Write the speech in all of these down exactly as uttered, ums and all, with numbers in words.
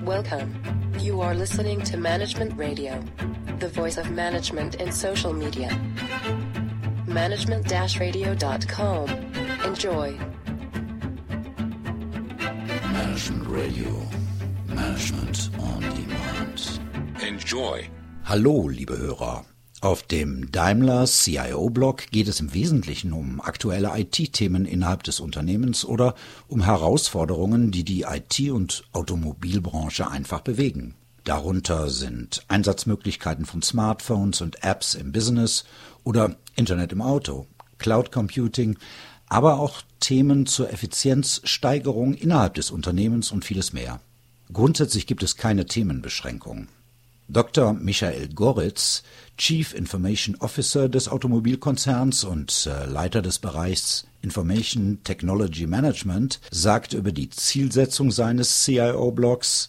Welcome. You are listening to Management Radio, the voice of management in social media. management dash radio dot com. Enjoy. Management Radio. Management on Demand. Enjoy. Hallo, liebe Hörer. Auf dem Daimler C I O-Blog geht es im Wesentlichen um aktuelle I T-Themen innerhalb des Unternehmens oder um Herausforderungen, die die I T- und Automobilbranche einfach bewegen. Darunter sind Einsatzmöglichkeiten von Smartphones und Apps im Business oder Internet im Auto, Cloud Computing, aber auch Themen zur Effizienzsteigerung innerhalb des Unternehmens und vieles mehr. Grundsätzlich gibt es keine Themenbeschränkung. Doktor Michael Goritz, Chief Information Officer des Automobilkonzerns und äh, Leiter des Bereichs Information Technology Management, sagt über die Zielsetzung seines C I O-Blogs: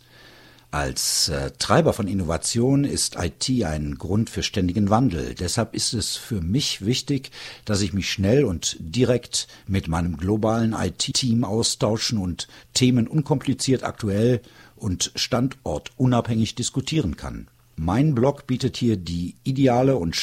Als äh, Treiber von Innovation ist I T ein Grund für ständigen Wandel. Deshalb ist es für mich wichtig, dass ich mich schnell und direkt mit meinem globalen I T-Team austauschen und Themen unkompliziert aktuell und standortunabhängig diskutieren kann. Mein Blog bietet hier die ideale und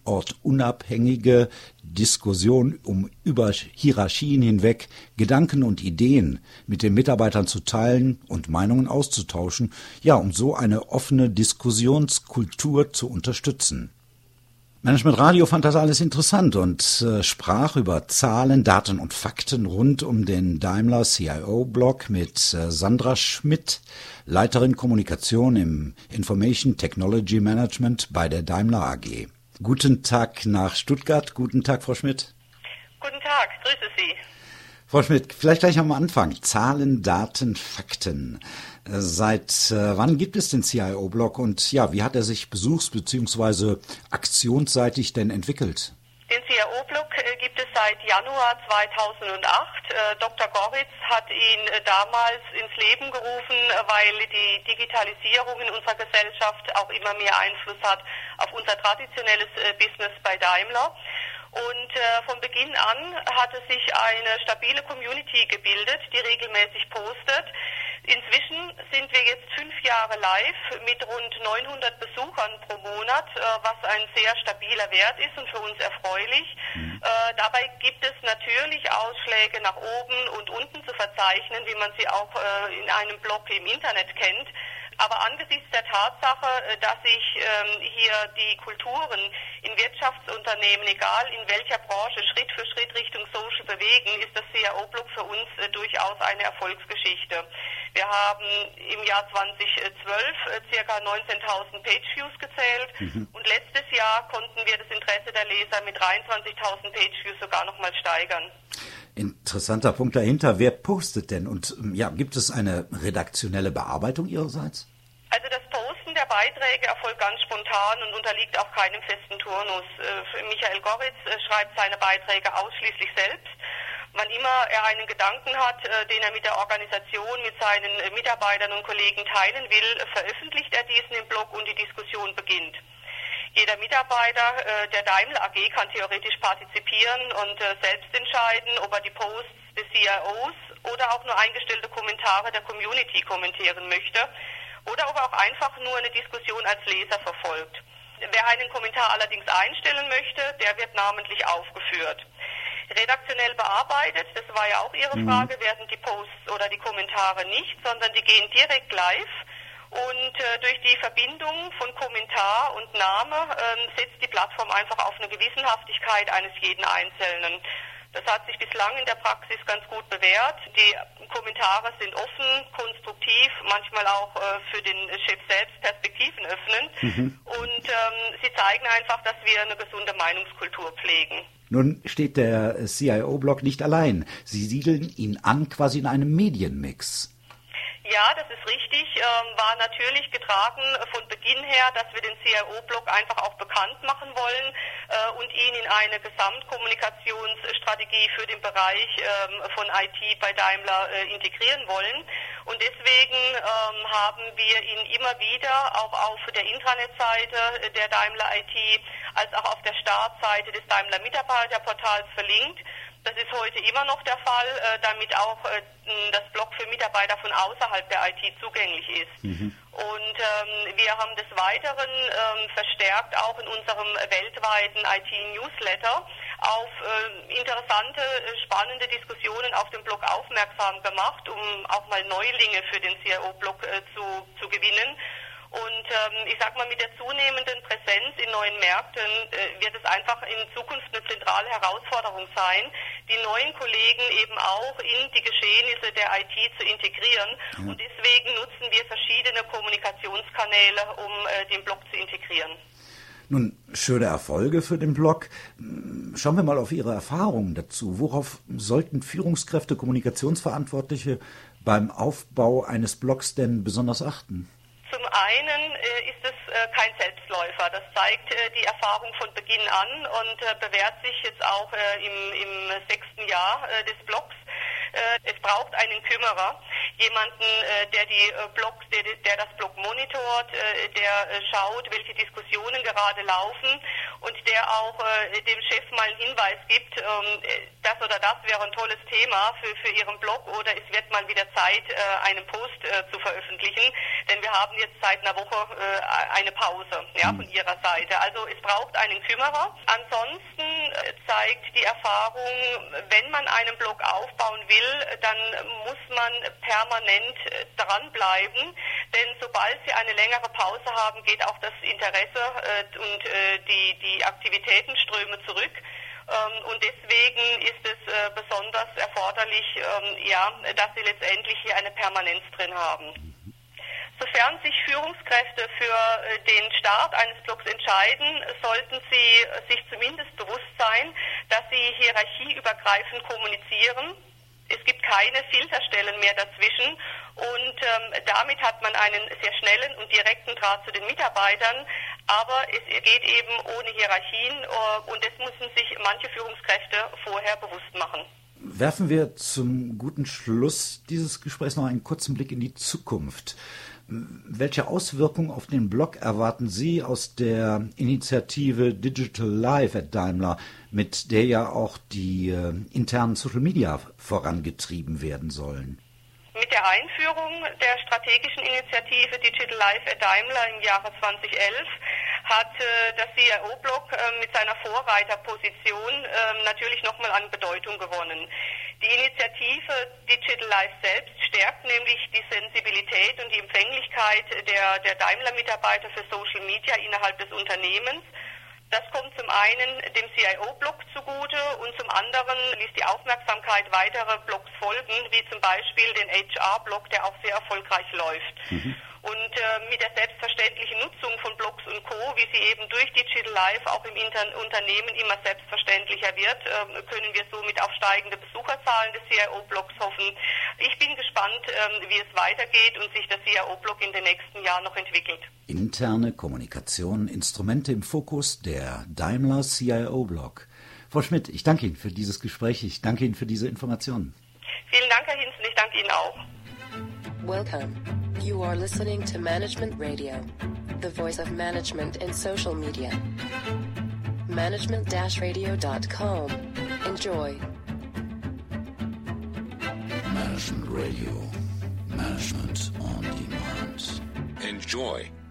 standortunabhängige Diskussion, um über Hierarchien hinweg Gedanken und Ideen mit den Mitarbeitern zu teilen und Meinungen auszutauschen, ja, um so eine offene Diskussionskultur zu unterstützen. Management Radio fand das alles interessant und äh, sprach über Zahlen, Daten und Fakten rund um den Daimler C I O-Blog mit äh, Sandra Schmidt, Leiterin Kommunikation im Information Technology Management bei der Daimler A G. Guten Tag nach Stuttgart. Guten Tag, Frau Schmidt. Guten Tag, grüße Sie. Frau Schmidt, vielleicht gleich am Anfang. Zahlen, Daten, Fakten. Seit äh, wann gibt es den C I O-Blog und ja, wie hat er sich besuchs- bzw. aktionsseitig denn entwickelt? Den C I O-Blog äh, gibt es seit Januar zweitausendacht. Äh, Doktor Goritz hat ihn äh, damals ins Leben gerufen, äh, weil die Digitalisierung in unserer Gesellschaft auch immer mehr Einfluss hat auf unser traditionelles äh, Business bei Daimler. Und äh, von Beginn an hatte sich eine stabile Community gebildet, die regelmäßig postet. Inzwischen sind wir jetzt fünf Jahre live mit rund neunhundert Besuchern pro Monat, äh, was ein sehr stabiler Wert ist und für uns erfreulich. Mhm. Äh, dabei gibt es natürlich Ausschläge nach oben und unten zu verzeichnen, wie man sie auch äh, in einem Blog im Internet kennt. Aber angesichts der Tatsache, dass sich ähm, hier die Kulturen in Wirtschaftsunternehmen, egal in welcher Branche, Schritt für Schritt Richtung Social bewegen, ist das C I O-Blog für uns äh, durchaus eine Erfolgsgeschichte. Wir haben im Jahr zweitausendzwölf äh, ca. neunzehntausend Pageviews gezählt mhm. und letztes Jahr konnten wir das Interesse der Leser mit dreiundzwanzigtausend Pageviews sogar nochmal steigern. Interessanter Punkt dahinter. Wer postet denn? Und ja, gibt es eine redaktionelle Bearbeitung Ihrerseits? Also das Posten der Beiträge erfolgt ganz spontan und unterliegt auch keinem festen Turnus. Äh, Michael Goritz äh, schreibt seine Beiträge ausschließlich selbst. Wann immer er einen Gedanken hat, äh, den er mit der Organisation, mit seinen äh, Mitarbeitern und Kollegen teilen will, äh, veröffentlicht er diesen im Blog und die Diskussion beginnt. Jeder Mitarbeiter äh, der Daimler A G kann theoretisch partizipieren und äh, selbst entscheiden, ob er die Posts des C I Os oder auch nur eingestellte Kommentare der Community kommentieren möchte oder ob er auch einfach nur eine Diskussion als Leser verfolgt. Wer einen Kommentar allerdings einstellen möchte, der wird namentlich aufgeführt. Redaktionell bearbeitet, das war ja auch Ihre mhm. Frage, werden die Posts oder die Kommentare nicht, sondern die gehen direkt live. Und äh, durch die Verbindung von Kommentar und Name äh, setzt die Plattform einfach auf eine Gewissenhaftigkeit eines jeden Einzelnen. Das hat sich bislang in der Praxis ganz gut bewährt. Die Kommentare sind offen, konstruktiv, manchmal auch äh, für den Chef selbst Perspektiven öffnen. Mhm. Und ähm, sie zeigen einfach, dass wir eine gesunde Meinungskultur pflegen. Nun steht der C I O-Blog nicht allein. Sie siedeln ihn an quasi in einem Medienmix. Ja, das ist richtig. Ähm, war natürlich getragen von Beginn her, dass wir den C I O-Blog einfach auch bekannt machen wollen äh, und ihn in eine Gesamtkommunikationsstrategie für den Bereich ähm, von I T bei Daimler äh, integrieren wollen. Und deswegen ähm, haben wir ihn immer wieder auch auf der Intranet-Seite der Daimler I T als auch auf der Startseite des Daimler Mitarbeiterportals verlinkt. Das ist heute immer noch der Fall, äh, damit auch äh, das Blog für Mitarbeiter von außerhalb der I T zugänglich ist. Mhm. Und ähm, wir haben des Weiteren ähm, verstärkt auch in unserem weltweiten I T-Newsletter auf äh, interessante, spannende Diskussionen auf dem Blog aufmerksam gemacht, um auch mal Neulinge für den C I O-Blog äh, zu, zu gewinnen. Und ähm, ich sag mal, mit der zunehmenden Präsenz in neuen Märkten äh, wird es einfach in Zukunft eine zentrale Herausforderung sein, die neuen Kollegen eben auch in die Geschehnisse der I T zu integrieren. Ja. Und deswegen nutzen wir verschiedene Kommunikationskanäle, um äh, den Blog zu integrieren. Nun, schöne Erfolge für den Blog. Schauen wir mal auf Ihre Erfahrungen dazu. Worauf sollten Führungskräfte, Kommunikationsverantwortliche beim Aufbau eines Blogs denn besonders achten? Zum einen äh, ist es äh, kein Selbstläufer. Das zeigt äh, die Erfahrung von Beginn an und äh, bewährt sich jetzt auch äh, im, im sechsten Jahr äh, des Blogs. Äh, es braucht einen Kümmerer, jemanden, äh, der die äh, Blogs, der, der das Blog monitort, äh, der äh, schaut, welche Diskussionen gerade laufen und der auch äh, dem Chef mal einen Hinweis gibt, ähm, das oder das wäre ein tolles Thema für, für Ihren Blog oder es wird mal wieder Zeit, äh, einen Post äh, zu veröffentlichen, denn wir haben jetzt seit einer Woche äh, eine Pause, ja, von Ihrer Seite. Also es braucht einen Kümmerer. Ansonsten äh, zeigt die Erfahrung, wenn man einen Blog aufbauen will, dann muss man permanent äh, dranbleiben, denn sobald Sie eine längere Pause haben, geht auch das Interesse äh, und äh, die, die Aktivitätenströme zurück. Ähm, und deswegen ist es äh, besonders erforderlich, ähm, ja, dass Sie letztendlich hier eine Permanenz drin haben. Sofern sich Führungskräfte für äh, den Start eines Blogs entscheiden, sollten sie äh, sich zumindest bewusst sein, dass sie hierarchieübergreifend kommunizieren. Es gibt keine Filterstellen mehr dazwischen und ähm, damit hat man einen sehr schnellen und direkten Draht zu den Mitarbeitern, aber es geht eben ohne Hierarchien äh, und das müssen sich manche Führungskräfte vorher bewusst machen. Werfen wir zum guten Schluss dieses Gesprächs noch einen kurzen Blick in die Zukunft. Welche Auswirkungen auf den Blog erwarten Sie aus der Initiative Digital Life at Daimler, mit der ja auch die äh, internen Social Media vorangetrieben werden sollen? Mit der Einführung der strategischen Initiative Digital Life at Daimler im Jahre zweitausendelf hat äh, das C I O-Blog äh, mit seiner Vorreiterposition äh, natürlich nochmal an Bedeutung gewonnen. Die Initiative Digital Life selbst stärkt nämlich die Sensibilität und die Empfänglichkeit der, der Daimler-Mitarbeiter für Social Media innerhalb des Unternehmens. Das kommt zum einen dem C I O-Blog zugute und zum anderen ließ die Aufmerksamkeit weiterer Blogs folgen, wie zum Beispiel den H R-Blog, der auch sehr erfolgreich läuft. Mhm. Und äh, mit der selbstverständlichen Nutzung von Blogs und Co., wie sie eben durch Digital Life auch im Inter- Unternehmen immer selbstverständlicher wird, äh, können wir somit auf steigende Besucherzahlen des C I O-Blogs hoffen. Ich bin gespannt, äh, wie es weitergeht und sich der C I O-Blog in den nächsten Jahren noch entwickelt. Interne Kommunikation, Instrumente im Fokus, der Daimler C I O-Blog. Frau Schmidt, ich danke Ihnen für dieses Gespräch, ich danke Ihnen für diese Informationen. Vielen Dank, Herr Hinzen, ich danke Ihnen auch. Welcome. You are listening to Management Radio, the voice of management in social media. management dash radio dot com. Enjoy. Management Radio. Management on Demand. Enjoy.